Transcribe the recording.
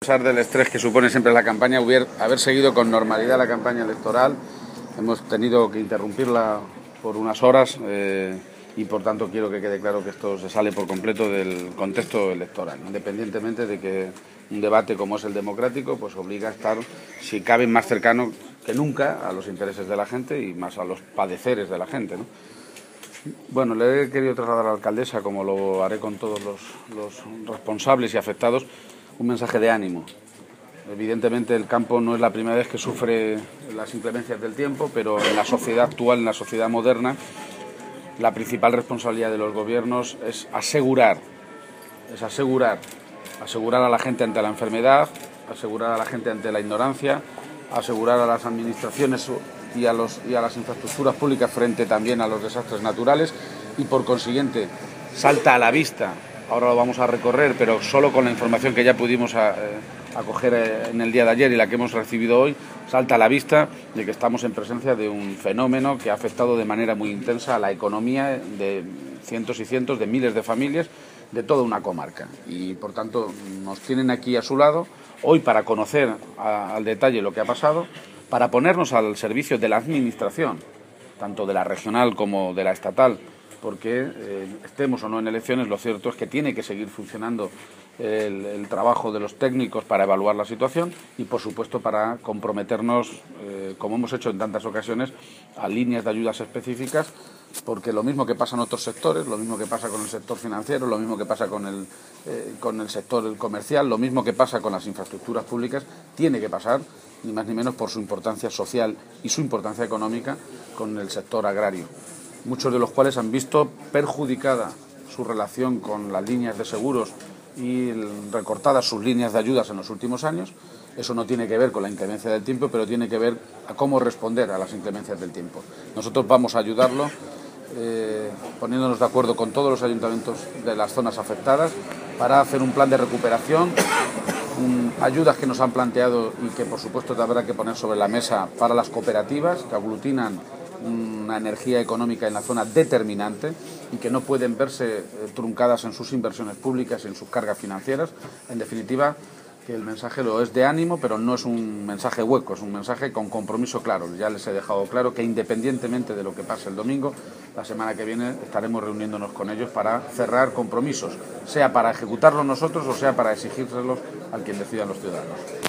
pesar del estrés que supone siempre la campaña, haber seguido con normalidad la campaña electoral. Hemos tenido que interrumpirla por unas horas y por tanto quiero que quede claro que esto se sale por completo del contexto electoral, independientemente de que un debate como es el democrático pues obliga a estar, si cabe, más cercano que nunca a los intereses de la gente y más a los padeceres de la gente, ¿no? Bueno, le he querido trasladar a la alcaldesa, como lo haré con todos los responsables y afectados, un mensaje de ánimo. Evidentemente el campo no es la primera vez que sufre las inclemencias del tiempo, pero en la sociedad actual, en la sociedad moderna, la principal responsabilidad de los gobiernos es asegurar a la gente ante la enfermedad, asegurar a la gente ante la ignorancia, asegurar a las administraciones y a las infraestructuras públicas frente también a los desastres naturales y por consiguiente salta a la vista, ahora lo vamos a recorrer, pero solo con la información que ya pudimos acoger en el día de ayer y la que hemos recibido hoy, salta a la vista de que estamos en presencia de un fenómeno que ha afectado de manera muy intensa a la economía de cientos y cientos de miles de familias de toda una comarca y por tanto nos tienen aquí a su lado hoy para conocer al detalle lo que ha pasado, para ponernos al servicio de la administración, tanto de la regional como de la estatal, porque estemos o no en elecciones, lo cierto es que tiene que seguir funcionando el trabajo de los técnicos para evaluar la situación y, por supuesto, para comprometernos, como hemos hecho en tantas ocasiones, a líneas de ayudas específicas, porque lo mismo que pasa en otros sectores, lo mismo que pasa con el sector financiero, lo mismo que pasa con el sector comercial, lo mismo que pasa con las infraestructuras públicas, tiene que pasar, ni más ni menos por su importancia social y su importancia económica, con el sector agrario, muchos de los cuales han visto perjudicada su relación con las líneas de seguros y recortadas sus líneas de ayudas en los últimos años. Eso no tiene que ver con la inclemencia del tiempo, pero tiene que ver a cómo responder a las inclemencias del tiempo. Nosotros vamos a ayudarlo poniéndonos de acuerdo con todos los ayuntamientos de las zonas afectadas para hacer un plan de recuperación, ayudas que nos han planteado y que por supuesto habrá que poner sobre la mesa para las cooperativas que aglutinan una energía económica en la zona determinante y que no pueden verse truncadas en sus inversiones públicas y en sus cargas financieras. En definitiva, que el mensaje lo es de ánimo, pero no es un mensaje hueco, es un mensaje con compromiso claro. Ya les he dejado claro que independientemente de lo que pase el domingo, la semana que viene estaremos reuniéndonos con ellos para cerrar compromisos, sea para ejecutarlos nosotros o sea para exigírselos a quien decidan los ciudadanos.